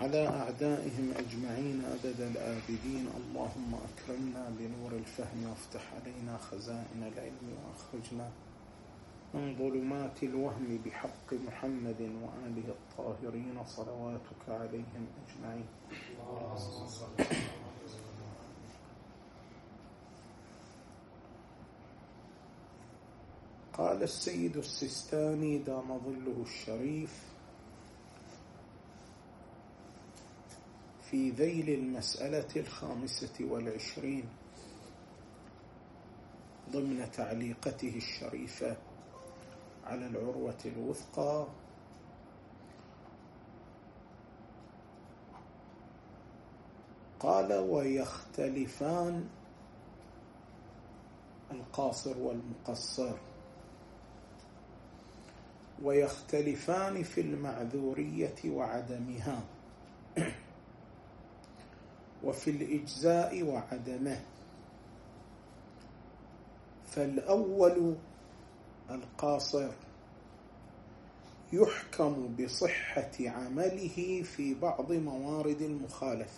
على أعدائهم أجمعين أبد الآبدين. اللهم أكرمنا بنور الفهم وافتح علينا خزائن العلم وأخرجنا من ظلمات الوهم بحق محمد وآله الطاهرين صلواتك عليهم أجمعين. قال السيد السيستاني دام ظله الشريف في ذيل المسألة 25 ضمن تعليقته الشريفة على العروة الوثقى: قال: ويختلفان القاصر والمقصر، ويختلفان في المعذورية وعدمها، وفي الإجزاء وعدمه. فالأول القاصر يحكم بصحة عمله في بعض موارد المخالفة،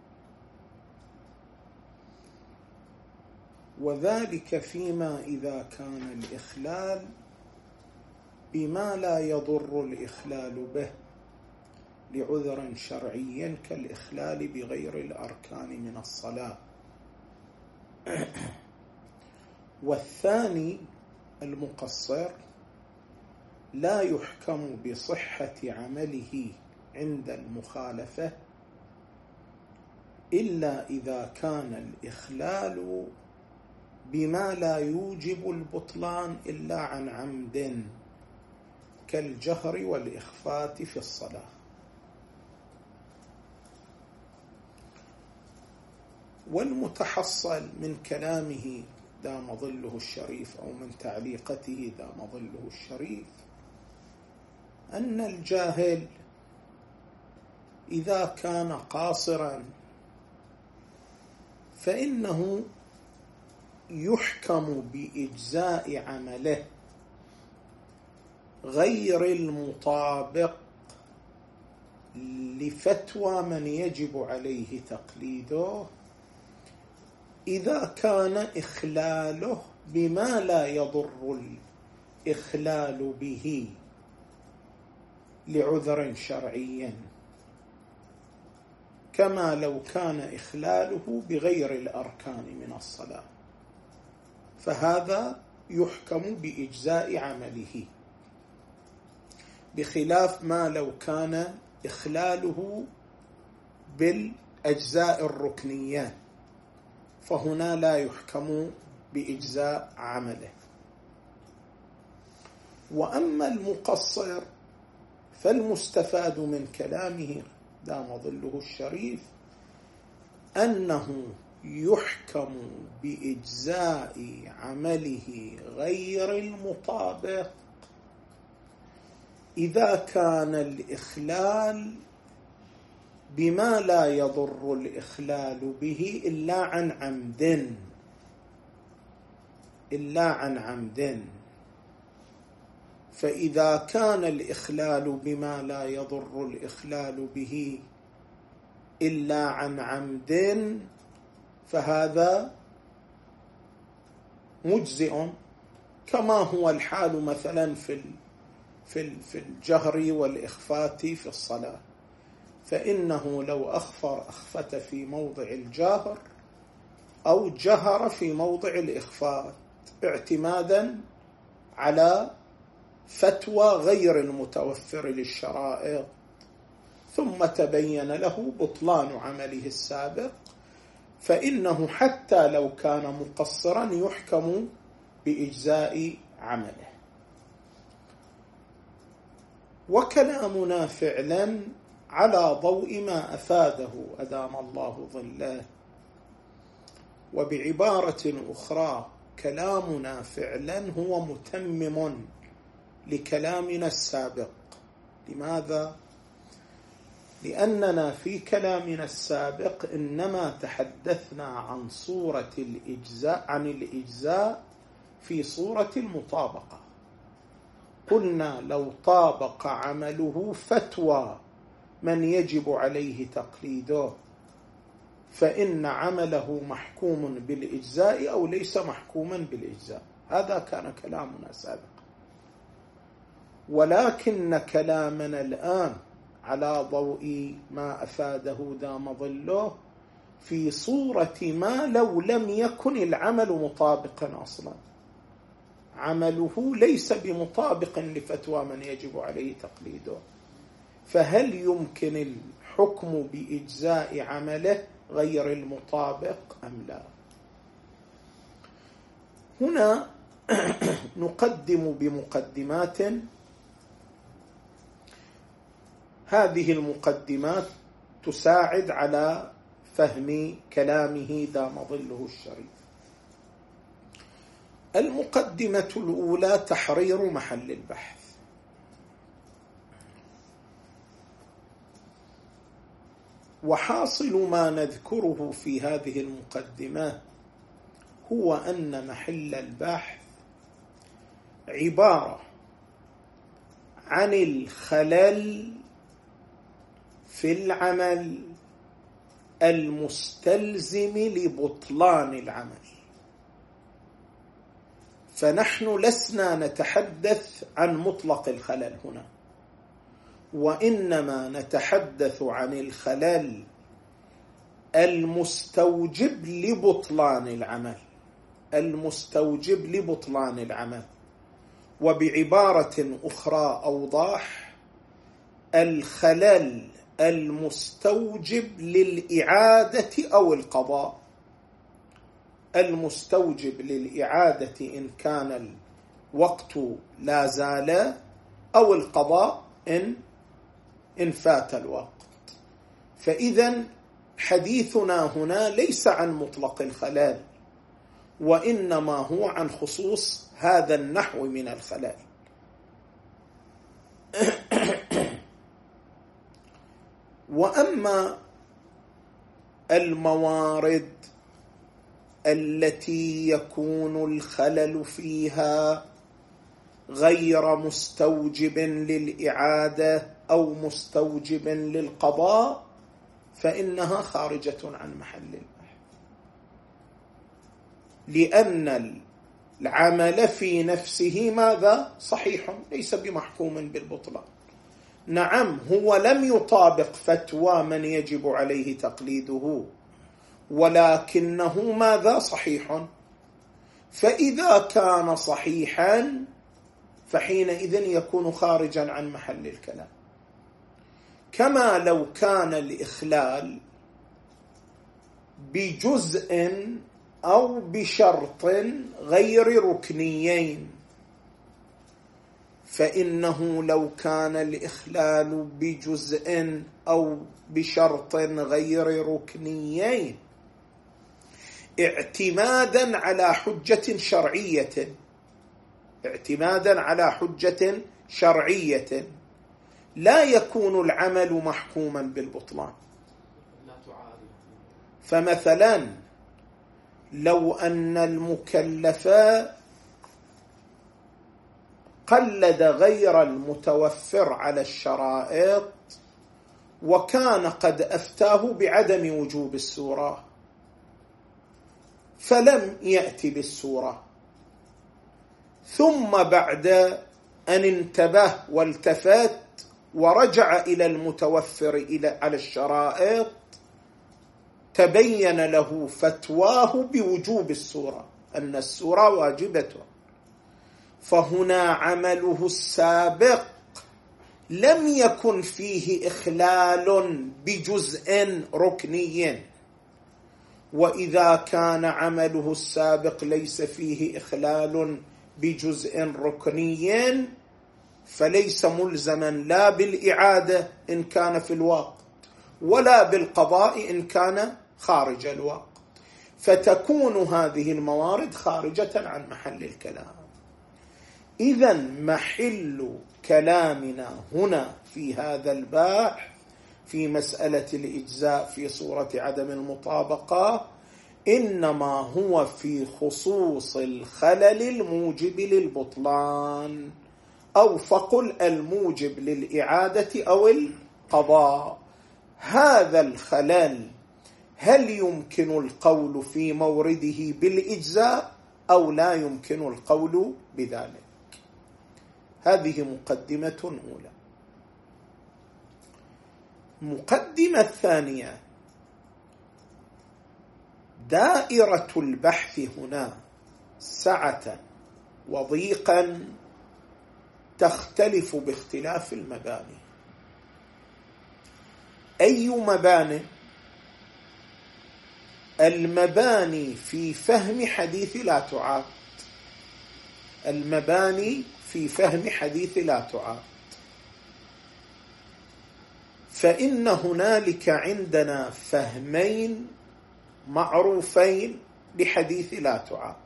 وذلك فيما إذا كان الإخلال بما لا يضر الإخلال به لعذر شرعي كالإخلال بغير الأركان من الصلاة. والثاني المقصر لا يحكم بصحة عمله عند المخالفة إلا إذا كان الإخلال بما لا يوجب البطلان إلا عن عمد كالجهر والإخفات في الصلاة. والمتحصل من كلامه دام ظله الشريف أو من تعليقته دام ظله الشريف أن الجاهل إذا كان قاصرا فإنه يحكم بإجزاء عمله غير المطابق لفتوى من يجب عليه تقليده إذا كان إخلاله بما لا يضر الإخلال به لعذر شرعي، كما لو كان إخلاله بغير الأركان من الصلاة، فهذا يحكم بإجزاء عمله، بخلاف ما لو كان إخلاله بالأجزاء الركنية، فهنا لا يحكم بإجزاء عمله. وأما المقصر فالمستفاد من كلامه دام ظله الشريف أنه يحكم بإجزاء عمله غير المطابق إذا كان الإخلال بما لا يضر الإخلال به إلا عن عمد. فإذا كان الإخلال بما لا يضر الإخلال به إلا عن عمد فهذا مجزئ، كما هو الحال مثلا في الجهر والإخفات في الصلاة، فإنه لو أخفت في موضع الجهر أو جهر في موضع الإخفات اعتمادا على فتوى غير المتوفر للشرائع ثم تبين له بطلان عمله السابق، فإنه حتى لو كان مقصرا يحكم بإجزاء عمله. وكلامنا فعلا على ضوء ما أفاده أدام الله ظله. وبعبارة أخرى كلامنا فعلا هو متمم لكلامنا السابق. لماذا؟ لأننا في كلامنا السابق إنما تحدثنا عن صورة الإجزاء في صورة المطابقة. قلنا لو طابق عمله فتوى من يجب عليه تقليده فإن عمله محكوم بالإجزاء أو ليس محكوما بالإجزاء. هذا كان كلامنا سابقا، ولكن كلامنا الآن على ضوء ما أفاده دام ظله في صورة ما لو لم يكن العمل مطابقا أصلا، عمله ليس بمطابق لفتوى من يجب عليه تقليده، فهل يمكن الحكم بإجزاء عمله غير المطابق أم لا؟ هنا نقدم بمقدمات، هذه المقدمات تساعد على فهم كلامه دام ظله الشريف. المقدمة الأولى تحرير محل البحث. وحاصل ما نذكره في هذه المقدمة هو أن محل البحث عبارة عن الخلل في العمل المستلزم لبطلان العمل. فنحن لسنا نتحدث عن مطلق الخلل هنا، وإنما نتحدث عن الخلل المستوجب لبطلان العمل، المستوجب لبطلان العمل. وبعبارة أخرى أوضح، الخلل المستوجب للإعادة أو القضاء، المستوجب للإعادة إن كان الوقت لا زال، أو القضاء إن فات الوقت. فإذا حديثنا هنا ليس عن مطلق الخلل، وإنما هو عن خصوص هذا النحو من الخلل. وأما الموارد التي يكون الخلل فيها غير مستوجب للإعادة أو مستوجب للقضاء فإنها خارجة عن محل البحث، لأن العمل في نفسه ماذا؟ صحيح، ليس بمحكوم بالبطلان. نعم، هو لم يطابق فتوى من يجب عليه تقليده، ولكنه ماذا؟ صحيح. فإذا كان صحيحا فحينئذ يكون خارجا عن محل الكلام، كما لو كان الإخلال بجزء أو بشرط غير ركنيين. فإنه لو كان الإخلال بجزء أو بشرط غير ركنيين اعتمادا على حجة شرعية، اعتمادا على حجة شرعية، لا يكون العمل محكوما بالبطلان. فمثلا لو أن المكلف قلد غير المتوفر على الشرائط وكان قد أفتاه بعدم وجوب السورة، فلم يأتي بالسورة، ثم بعد أن انتبه والتفت ورجع إلى المتوفر على الشرائط تبين له فتواه بوجوب السورة، أن السورة واجبة، فهنا عمله السابق لم يكن فيه إخلال بجزء ركني. وإذا كان عمله السابق ليس فيه إخلال بجزء ركني فليس ملزما لا بالإعادة إن كان في الوقت ولا بالقضاء إن كان خارج الوقت، فتكون هذه الموارد خارجة عن محل الكلام. إذن محل كلامنا هنا في هذا البحث في مسألة الإجزاء في صورة عدم المطابقة إنما هو في خصوص الخلل الموجب للبطلان، أو فقل الموجب للإعادة أو قضى هذا الخلل هل يمكن القول في مورده بالإجزاء أو لا يمكن القول بذلك؟ هذه مقدمة أولى. مقدمة ثانية: دائرة البحث هنا سعة وضيقا تختلف باختلاف المباني. أي مباني؟ المباني في فهم حديث لا تعاد، المباني في فهم حديث لا تعاد. فإن هنالك عندنا فهمين معروفين لحديث لا تعاد.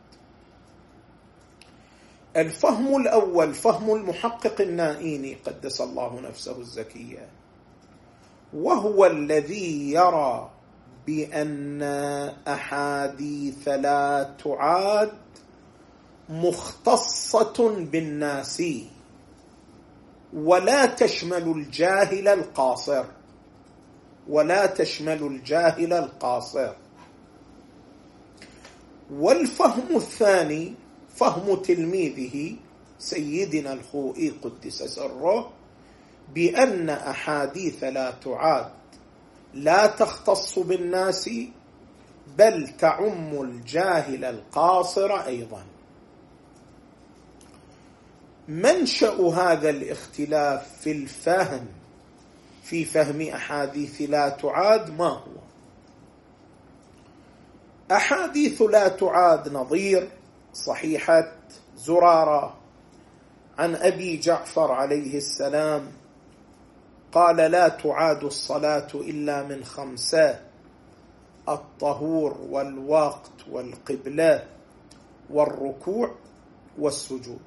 الفهم الأول فهم المحقق النائيني قدس الله نفسه الزكية، وهو الذي يرى بأن أحاديث لا تعاد مختصة بالناس ولا تشمل الجاهل القاصر، ولا تشمل الجاهل القاصر. والفهم الثاني فهم تلميذه سيدنا الخوئي قدس سره، بأن أحاديث لا تعاد لا تختص بالناس بل تعم الجاهل القاصر أيضا. منشأ هذا الاختلاف في الفهم في فهم أحاديث لا تعاد ما هو؟ أحاديث لا تعاد نظير صحيحة زرارة عن أبي جعفر عليه السلام قال: لا تعاد الصلاة إلا من 5: الطهور والوقت والقبلة والركوع والسجود.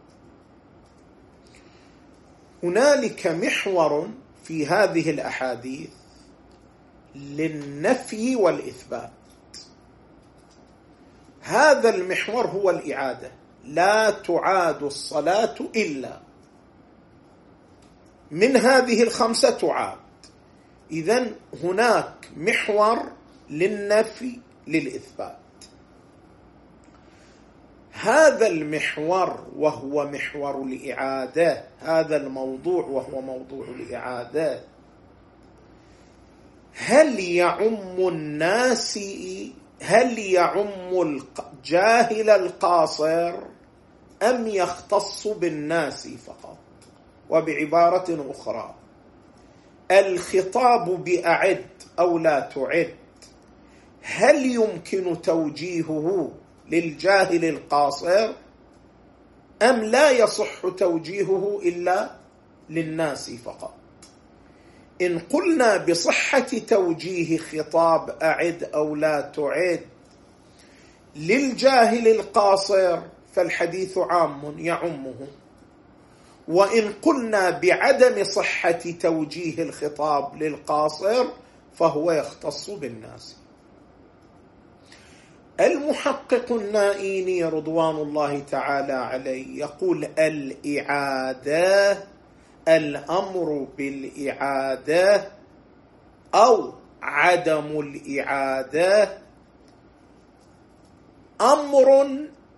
هنالك محور في هذه الأحاديث للنفي والإثبات. هذا المحور هو الإعادة، لا تعاد الصلاة إلا من هذه 5 تعاد. إذن هناك محور للنفي للإثبات. هذا المحور وهو محور الإعادة، هذا الموضوع وهو موضوع الإعادة، هل يعم الناس، هل يعم الجاهل القاصر أم يختص بالناس فقط؟ وبعبارة أخرى، الخطاب بأعد أو لا تعد هل يمكن توجيهه للجاهل القاصر أم لا يصح توجيهه إلا للناس فقط؟ إن قلنا بصحة توجيه خطاب أعد أو لا تعد للجاهل القاصر فالحديث عام يعمه، وإن قلنا بعدم صحة توجيه الخطاب للقاصر فهو يختص بالناس. المحقق النائيني رضوان الله تعالى عليه يقول: الإعادة، الأمر بالإعادة أو عدم الإعادة أمر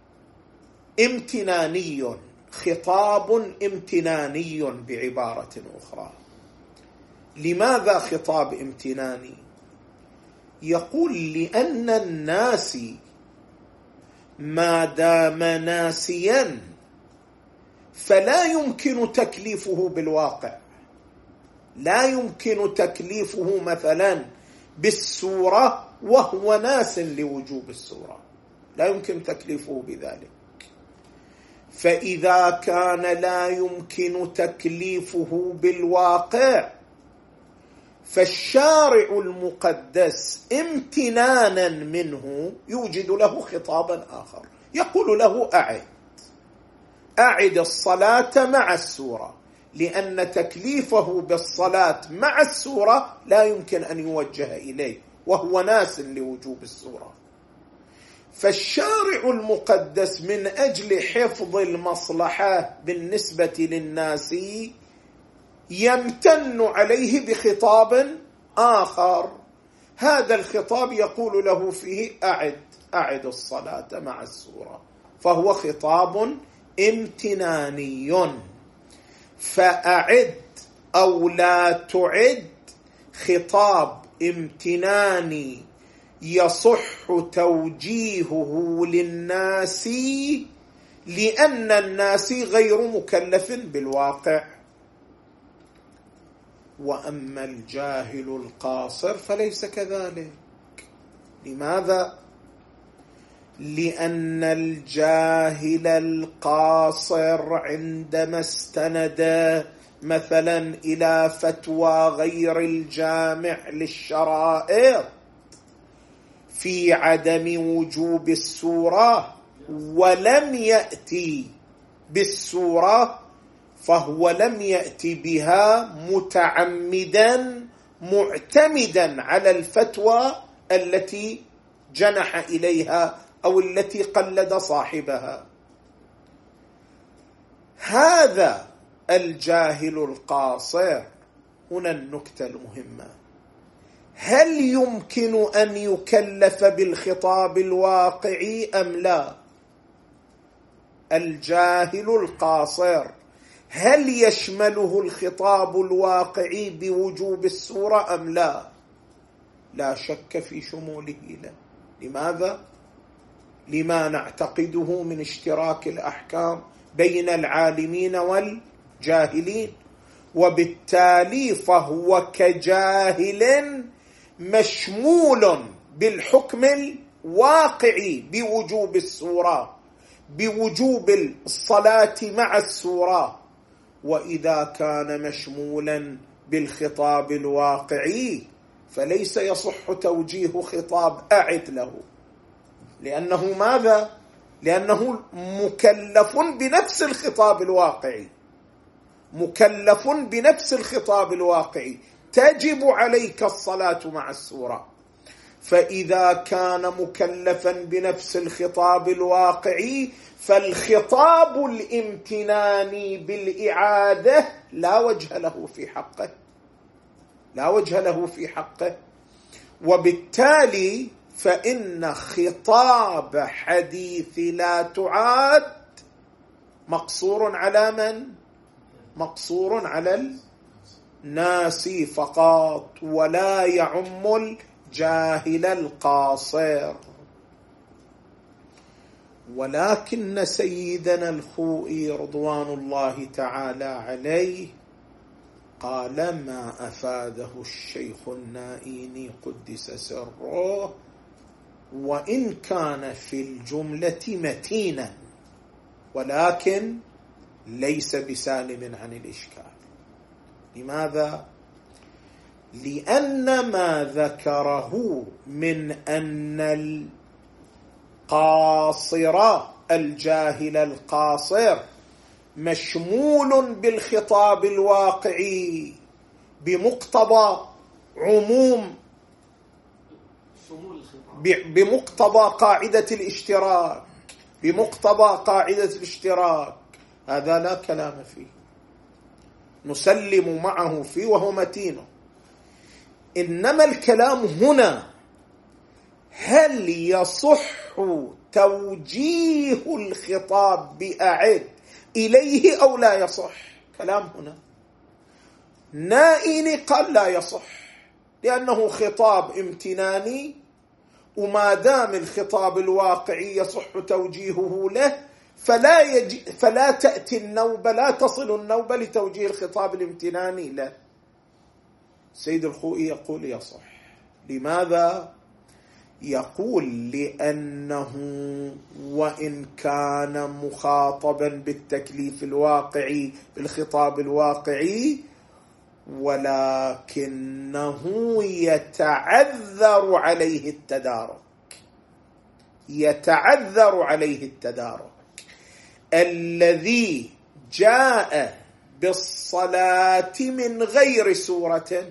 امتناني، خطاب امتناني بعبارة أخرى. لماذا خطاب امتناني؟ يقول: لأن الناس ما دام ناسيا فلا يمكن تكليفه بالواقع، لا يمكن تكليفه مثلا بالسورة وهو ناس لوجوب السورة، لا يمكن تكليفه بذلك. فإذا كان لا يمكن تكليفه بالواقع فالشارع المقدس امتنانا منه يوجد له خطابا آخر، يقول له: أعد الصلاة مع السورة، لأن تكليفه بالصلاة مع السورة لا يمكن أن يوجه إليه وهو ناس لوجوب السورة. فالشارع المقدس من أجل حفظ المصلحة بالنسبة للناس يمتن عليه بخطاب آخر، هذا الخطاب يقول له فيه أعد الصلاة مع السورة، فهو خطاب امتناني. فأعد أو لا تعد خطاب امتناني يصح توجيهه للناس، لأن الناس غير مكلف بالواقع. وأما الجاهل القاصر فليس كذلك. لماذا؟ لأن الجاهل القاصر عندما استند مثلا إلى فتوى غير الجامع للشرائط في عدم وجوب السورة ولم يأتي بالسورة، فهو لم يأتي بها متعمدا معتمدا على الفتوى التي جنح إليها أو التي قلد صاحبها. هذا الجاهل القاصر. هنا النكتة المهمة: هل يمكن أن يكلف بالخطاب الواقعي أم لا؟ الجاهل القاصر هل يشمله الخطاب الواقعي بوجوب السورة أم لا؟ لا شك في شموله له. لماذا؟ لما نعتقده من اشتراك الأحكام بين العالمين والجاهلين، وبالتالي فهو كجاهل مشمول بالحكم الواقعي بوجوب السورة، بوجوب الصلاة مع السورة. وإذا كان مشمولا بالخطاب الواقعي فليس يصح توجيه خطاب أعد له، لأنه ماذا؟ لأنه مكلف بنفس الخطاب الواقعي، مكلف بنفس الخطاب الواقعي، تجب عليك الصلاة مع السورة. فإذا كان مكلفا بنفس الخطاب الواقعي فالخطاب الامتناني بالإعادة لا وجه له في حقه، لا وجه له في حقه. وبالتالي فإن خطاب حديث لا تعاد مقصور على من؟ مقصور على الناس فقط، ولا يعم الجاهل القاصر. ولكن سيدنا الخوئي رضوان الله تعالى عليه قال ما أفاده الشيخ النائيني قدس سره وإن كان في الجملة متينا ولكن ليس بسالم عن الإشكال. لماذا؟ لأن ما ذكره من أن القاصر الجاهل القاصر مشمول بالخطاب الواقعي بمقتضى عموم، بمقتضى قاعدة الاشتراك، بمقتضى قاعدة الاشتراك، هذا لا كلام فيه، نسلم معه فيه وهو متين. إنما الكلام هنا هل يصح توجيه الخطاب بأعد إليه أو لا يصح؟ كلام هنا. نائيني قال لا يصح لأنه خطاب امتناني، وما دام الخطاب الواقعي يصح توجيهه له فلا تأتي النوبة، لا تصل النوبة لتوجيه الخطاب الامتناني له. سيد الخوئي يقول يصح. لماذا؟ يقول لأنه وإن كان مخاطبا بالتكليف الواقعي بالخطاب الواقعي ولكنه يتعذر عليه التدارك، يتعذر عليه التدارك. الذي جاء بالصلاة من غير سورة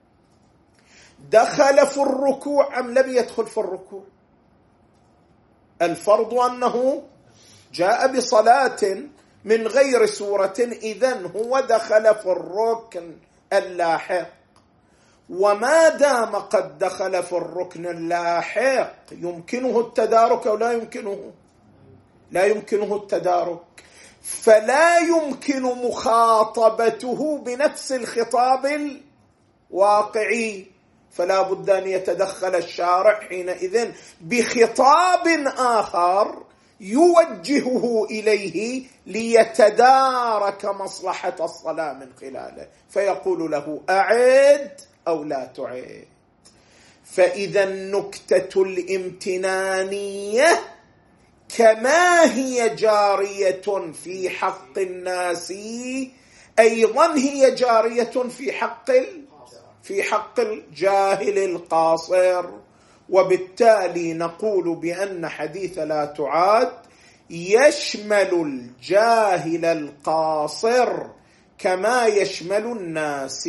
دخل في الركوع أم لم يدخل في الركوع؟ الفرض أنه جاء بصلاة من غير سورة إذن هو دخل في الركن اللاحق. وما دام قد دخل في الركن اللاحق يمكنه التدارك أو لا يمكنه؟ لا يمكنه التدارك، فلا يمكن مخاطبته بنفس الخطاب الواقعي، فلا بد أن يتدخل الشارع حينئذ بخطاب آخر يوجهه إليه ليتدارك مصلحة الصلاة من خلاله، فيقول له أعد أو لا تعد. فإذا النكتة الامتنانية كما هي جارية في حق الناس أيضا هي جارية في حق الجاهل القاصر. وبالتالي نقول بأن حديث لا تعاد يشمل الجاهل القاصر كما يشمل الناس.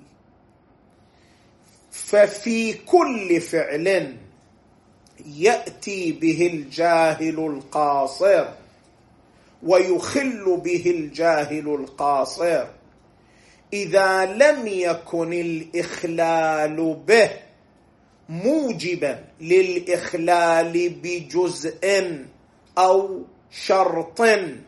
ففي كل فعل يأتي به الجاهل القاصر ويخل به الجاهل القاصر، إذا لم يكن الإخلال به موجبا للإخلال بجزء أو شرط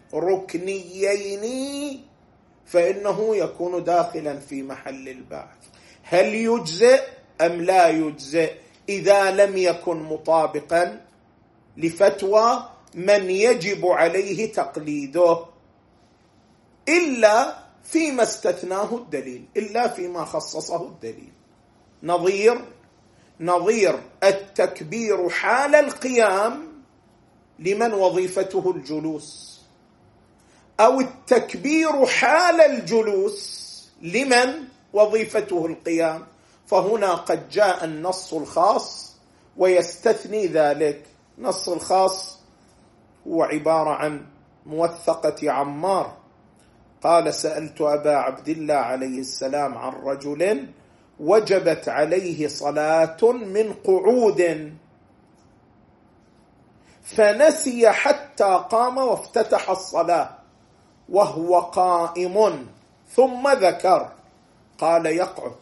ركنيين فإنه يكون داخلا في محل البحث. هل يجزئ أم لا يجزئ إذا لم يكن مطابقا لفتوى من يجب عليه تقليده، إلا فيما استثناه الدليل، إلا فيما خصصه الدليل. نظير التكبير حال القيام لمن وظيفته الجلوس، أو التكبير حال الجلوس لمن وظيفته القيام، فهنا قد جاء النص الخاص ويستثني ذلك. نص الخاص هو عبارة عن موثقة عمار قال: سألت أبا عبد الله عليه السلام عن رجل وجبت عليه صلاة من قعود فنسي حتى قام وافتتح الصلاة وهو قائم ثم ذكر، قال: يقعد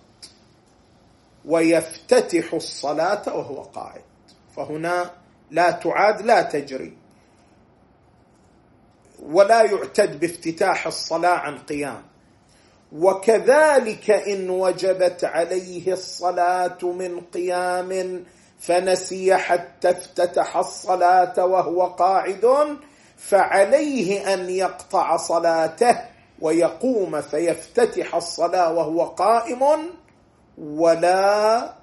ويفتتح الصلاة وهو قاعد. فهنا لا تعاد، لا تجري، ولا يعتد بافتتاح الصلاة عن قيام. وكذلك إن وجبت عليه الصلاة من قيام فنسي حتى افتتح الصلاة وهو قاعد فعليه أن يقطع صلاته ويقوم فيفتتح الصلاة وهو قائم، ولا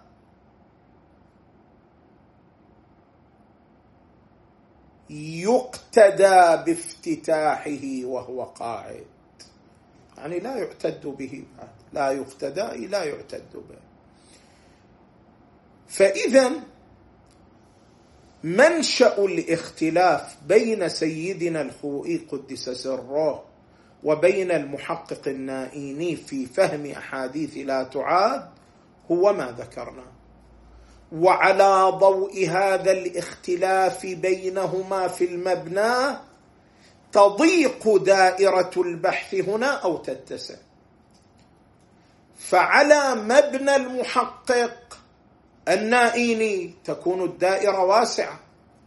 يقتدى بافتتاحه وهو قاعد. يعني لا يعتد به، لا يقتدى، لا يعتد به. فإذا منشأ الاختلاف بين سيدنا الخوئي قدس سره وبين المحقق النائيني في فهم أحاديث لا تعاد هو ما ذكرنا. وعلى ضوء هذا الاختلاف بينهما في المبنى تضيق دائرة البحث هنا أو تتسع. فعلى مبنى المحقق النائيني تكون الدائرة واسعة،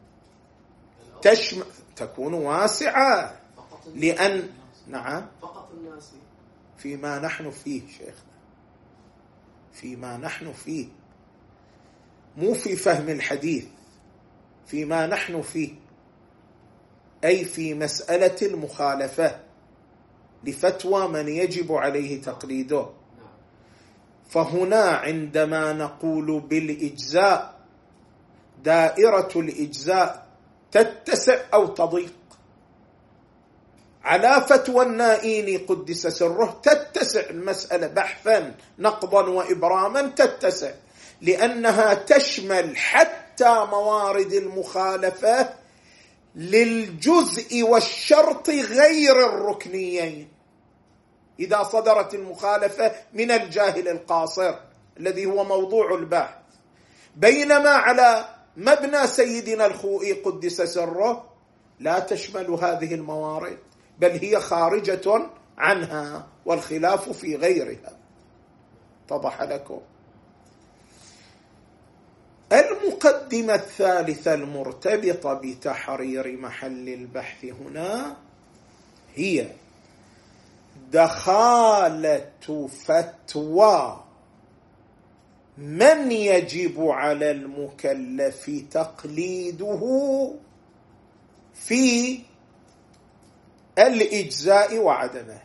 تكون واسعة، لأن نعم فقط الناس فيما نحن فيه شيخنا، فيما نحن فيه، مو في فهم الحديث، فيما نحن فيه، أي في مسألة المخالفة لفتوى من يجب عليه تقليده. فهنا عندما نقول بالإجزاء دائرة الإجزاء تتسع أو تضيق. على فتوى النائيني قدس سره تتسع المسألة بحثا نقضا وإبراما، تتسع لأنها تشمل حتى موارد المخالفة للجزء والشرط غير الركنيين إذا صدرت المخالفة من الجاهل القاصر الذي هو موضوع البحث. بينما على مبنى سيدنا الخوئي قدس سره لا تشمل هذه الموارد، بل هي خارجة عنها، والخلاف في غيرها. اتضح لكم؟ المقدمة الثالثة المرتبطة بتحرير محل البحث هنا هي دخالة فتوى من يجب على المكلف تقليده في الإجزاء وعدمه،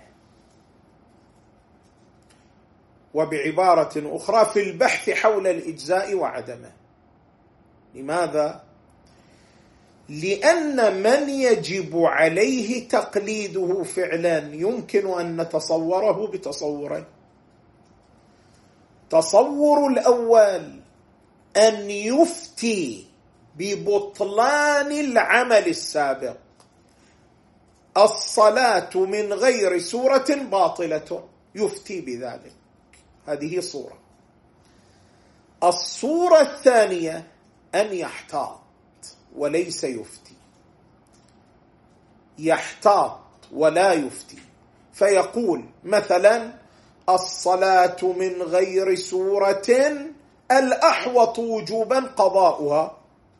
وبعبارة أخرى في البحث حول الإجزاء وعدمه. لماذا؟ لأن من يجب عليه تقليده فعلا يمكن أن نتصوره بتصورين. تصور الأول أن يفتي ببطلان العمل السابق، الصلاة من غير سورة باطلة، يفتي بذلك، هذه صورة. الصورة الثانية أن يحتاط وليس يفتي، يحتاط ولا يفتي، فيقول مثلا الصلاة من غير سورة الأحوط وجوبا قضاؤها.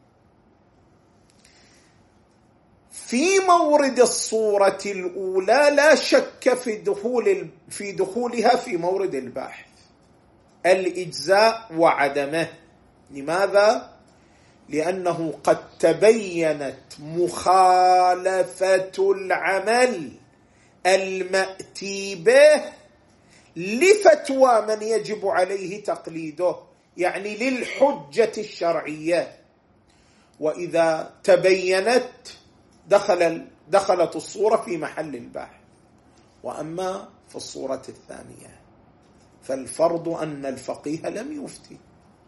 في مورد الصورة الأولى لا شك في دخولها في مورد البحث، الإجزاء وعدمه. لماذا؟ لأنه قد تبينت مخالفة العمل المأتي به لفتوى من يجب عليه تقليده، يعني للحجة الشرعية، وإذا تبينت دخلت الصورة في محل البحث. وأما في الصورة الثانية فالفرض أن الفقيه لم يفتي،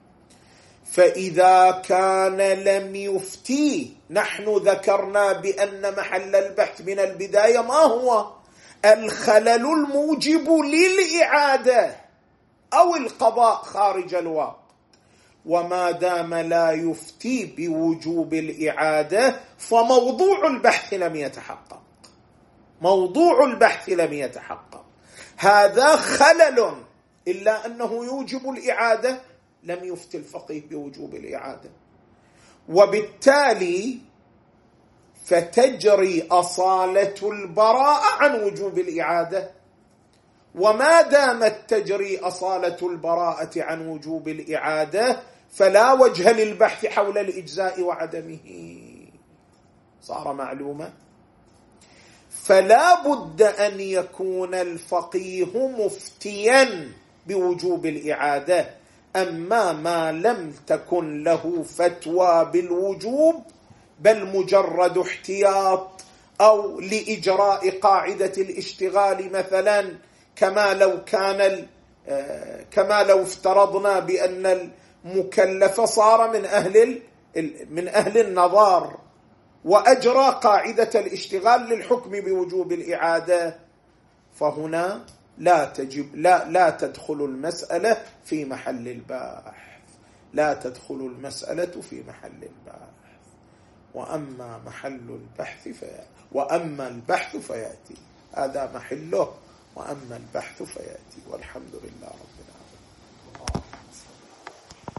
فإذا كان لم يفتي نحن ذكرنا بأن محل البحث من البداية ما هو؟ الخلل الموجب للإعادة أو القضاء خارج الوقت. وما دام لا يفتي بوجوب الإعادة فموضوع البحث لم يتحقق، موضوع البحث لم يتحقق، هذا خلل. إلا أنه يوجب الإعادة لم يفتي الفقيه بوجوب الإعادة، وبالتالي فتجري أصالة البراءة عن وجوب الإعادة. وما دامت تجري أصالة البراءة عن وجوب الإعادة فلا وجه للبحث حول الإجزاء وعدمه، صار معلومة. فلا بد أن يكون الفقيه مفتيا بوجوب الإعادة. أما ما لم تكن له فتوى بالوجوب بل مجرد احتياط أو لإجراء قاعدة الاشتغال مثلا، كما لو افترضنا بأن المكلف صار من أهل النظار وأجرى قاعدة الاشتغال للحكم بوجوب الإعادة، فهنا لا تدخل المسألة في محل البحث، لا تدخل المسألة في محل البحث. وأما البحث فيأتي، هذا محله، وأما البحث فيأتي. والحمد لله رب